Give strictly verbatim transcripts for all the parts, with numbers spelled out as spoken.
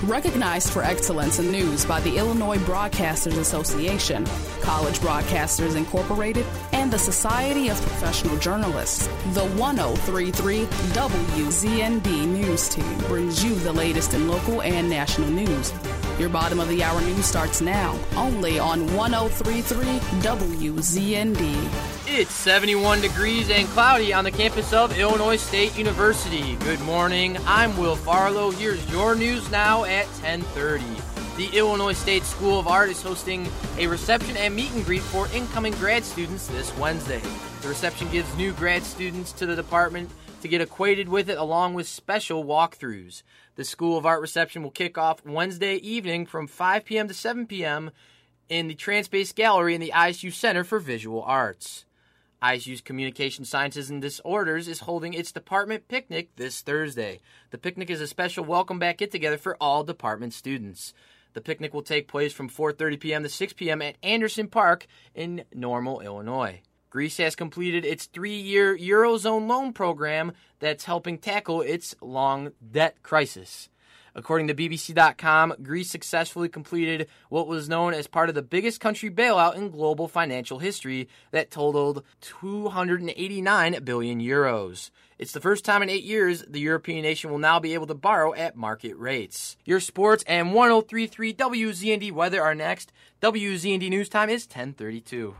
Recognized for excellence in news by the Illinois Broadcasters Association, College Broadcasters Incorporated, and the Society of Professional Journalists, the one oh three point three W Z N D News Team brings you the latest in local and national news. Your bottom of the hour news starts now, only on one oh three point three W Z N D. It's seventy-one degrees and cloudy on the campus of Illinois State University. Good morning, I'm Will Farlow. Here's your news now at ten thirty. The Illinois State School of Art is hosting a reception and meet and greet for incoming grad students this Wednesday. The reception gives new grad students to the department to get acquainted with it, along with special walkthroughs. The School of Art reception will kick off Wednesday evening from five p.m. to seven p.m. in the Transpace Gallery in the I S U Center for Visual Arts. I S U's Communication Sciences and Disorders is holding its department picnic this Thursday. The picnic is a special welcome back get-together for all department students. The picnic will take place from four thirty p.m. to six p.m. at Anderson Park in Normal, Illinois. Greece has completed its three-year Eurozone loan program that's helping tackle its long debt crisis. According to B B C dot com, Greece successfully completed what was known as part of the biggest country bailout in global financial history that totaled two hundred eighty-nine billion euros. It's the first time in eight years the European nation will now be able to borrow at market rates. Your sports and one oh three point three W Z N D weather are next. W Z N D news time is ten thirty-two.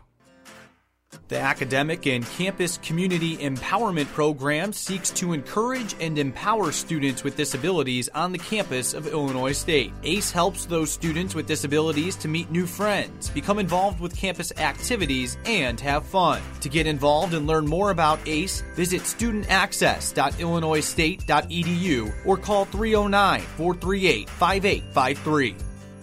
The Academic and Campus Community Empowerment Program seeks to encourage and empower students with disabilities on the campus of Illinois State. ACE helps those students with disabilities to meet new friends, become involved with campus activities, and have fun. To get involved and learn more about ACE, visit student access dot illinois state dot e d u or call three oh nine, four three eight, five eight five three.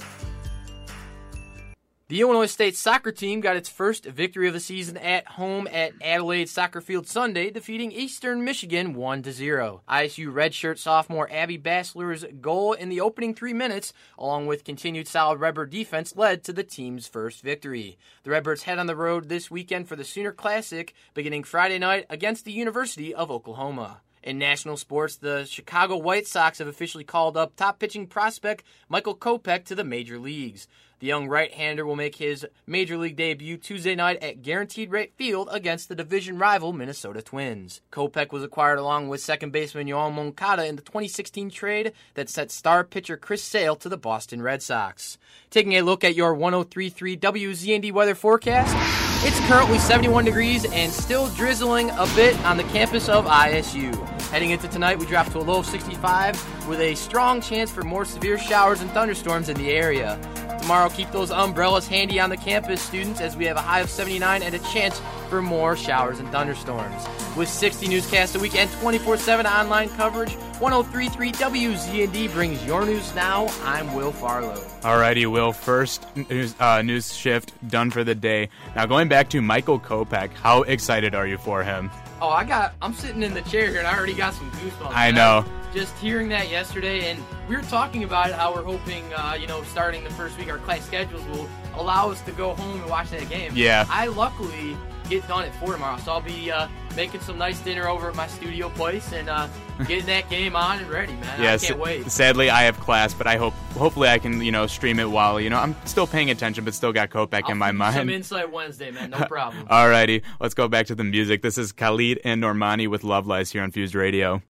The Illinois State soccer team got its first victory of the season at home at Adelaide Soccer Field Sunday, defeating Eastern Michigan one to zero. I S U redshirt sophomore Abby Bassler's goal in the opening three minutes, along with continued solid Redbird defense, led to the team's first victory. The Redbirds head on the road this weekend for the Sooner Classic, beginning Friday night against the University of Oklahoma. In national sports, the Chicago White Sox have officially called up top pitching prospect Michael Kopech to the major leagues. The young right-hander will make his major league debut Tuesday night at Guaranteed Rate Field against the division rival Minnesota Twins. Kopech was acquired along with second baseman Yoan Moncada in the twenty sixteen trade that set star pitcher Chris Sale to the Boston Red Sox. Taking a look at your one oh three point three W Z N D weather forecast, it's currently seventy-one degrees and still drizzling a bit on the campus of I S U. Heading into tonight, we drop to a low of sixty-five with a strong chance for more severe showers and thunderstorms in the area. Tomorrow, keep those umbrellas handy on the campus, students, as we have a high of seventy-nine and a chance for more showers and thunderstorms. With sixty newscasts a week and twenty-four seven online coverage, one oh three point three W Z N D brings your news now. I'm Will Farlow. Alrighty, Will. First news, uh, news shift done for the day. Now going back to Michael Kopech, how excited are you for him? Oh, I got. I'm sitting in the chair here, and I already got some goosebumps. I know. Just hearing that yesterday, and we were talking about it, how we're hoping, uh, you know, starting the first week, our class schedules will allow us to go home and watch that game. Yeah. I luckily get done at four tomorrow, so I'll be uh, making some nice dinner over at my studio place and uh, getting that game on and ready, man. Yeah, I can't wait. Sadly, I have class, but I hope, hopefully, I can, you know, stream it while, you know, I'm still paying attention, but still got Kopech I'll in my mind. Some Insight Wednesday, man. No problem. Alrighty, let's go back to the music. This is Khalid and Normani with Love Lies here on Fused Radio.